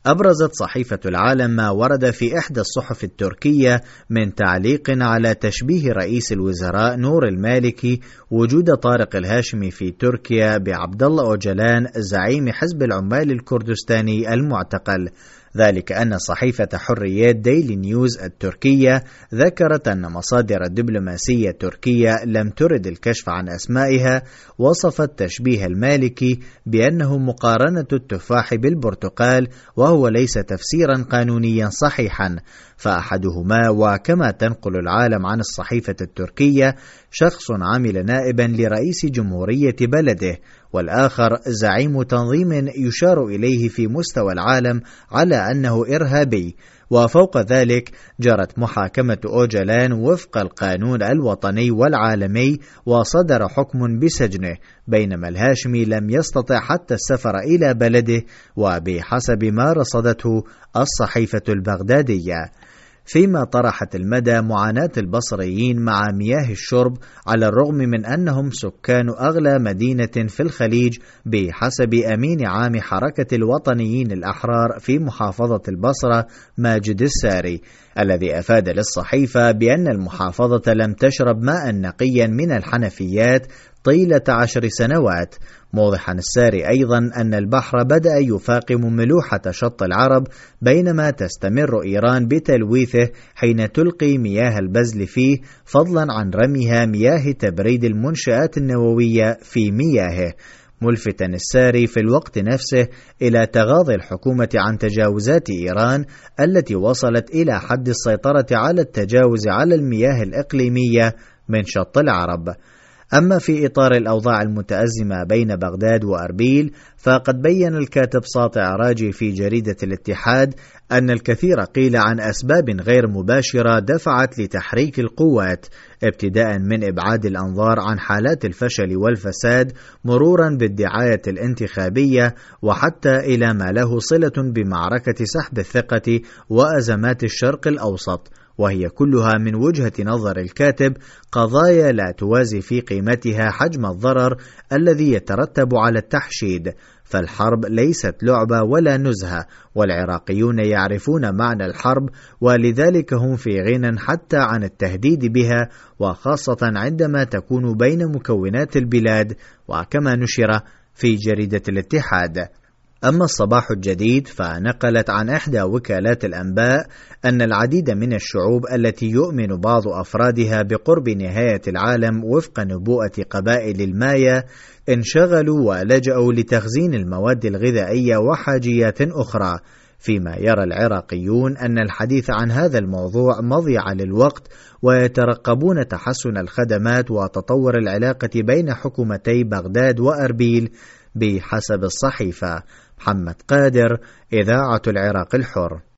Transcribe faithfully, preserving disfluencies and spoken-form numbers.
أبرزت صحيفة العالم ما ورد في إحدى الصحف التركية من تعليق على تشبيه رئيس الوزراء نور المالكي وجود طارق الهاشمي في تركيا بعبد الله أوجلان زعيم حزب العمال الكردستاني المعتقل، ذلك أن صحيفة حريات ديلي نيوز التركية ذكرت أن مصادر دبلوماسية تركية لم ترد الكشف عن أسمائها وصفت تشبيه المالكي بأنه مقارنة التفاح بالبرتقال، وهو ليس تفسيرا قانونيا صحيحا، فأحدهما وكما تنقل العالم عن الصحيفة التركية شخص عمل نائبا لرئيس جمهورية بلده، والآخر زعيم تنظيم يشار إليه في مستوى العالم على أنه إرهابي. وفوق ذلك جرت محاكمة أوجلان وفق القانون الوطني والعالمي وصدر حكم بسجنه، بينما الهاشمي لم يستطع حتى السفر إلى بلده وبحسب ما رصدته الصحيفة البغدادية. فيما طرحت المدى معاناة البصريين مع مياه الشرب على الرغم من أنهم سكان أغلى مدينة في الخليج بحسب أمين عام حركة الوطنيين الأحرار في محافظة البصرة ماجد الساري، الذي أفاد للصحيفة بأن المحافظة لم تشرب ماء نقيا من الحنفيات طيلة عشر سنوات، موضحا الساري أيضا أن البحر بدأ يفاقم ملوحة شط العرب بينما تستمر إيران بتلويثه حين تلقي مياه البزل فيه، فضلا عن رميها مياه تبريد المنشآت النووية في مياهه، ملفتا الساري في الوقت نفسه إلى تغاضي الحكومة عن تجاوزات إيران التي وصلت إلى حد السيطرة على التجاوز على المياه الإقليمية من شط العرب. أما في إطار الأوضاع المتأزمة بين بغداد وأربيل، فقد بين الكاتب ساطع راجي في جريدة الاتحاد أن الكثير قيل عن أسباب غير مباشرة دفعت لتحريك القوات، ابتداء من إبعاد الأنظار عن حالات الفشل والفساد مرورا بالدعاية الانتخابية وحتى إلى ما له صلة بمعركة سحب الثقة وأزمات الشرق الأوسط، وهي كلها من وجهة نظر الكاتب قضايا لا توازي في قيمتها حجم الضرر الذي يترتب على التحشيد، فالحرب ليست لعبة ولا نزهة، والعراقيون يعرفون معنى الحرب ولذلك هم في غنى حتى عن التهديد بها، وخاصة عندما تكون بين مكونات البلاد، وكما نشر في جريدة الاتحاد. أما الصباح الجديد فنقلت عن إحدى وكالات الأنباء أن العديد من الشعوب التي يؤمن بعض أفرادها بقرب نهاية العالم وفق نبوءة قبائل المايا انشغلوا ولجأوا لتخزين المواد الغذائية وحاجيات أخرى، فيما يرى العراقيون أن الحديث عن هذا الموضوع مضيعة للوقت، ويترقبون تحسن الخدمات وتطور العلاقة بين حكومتي بغداد وأربيل بحسب الصحيفة. محمد قادر، إذاعة العراق الحر.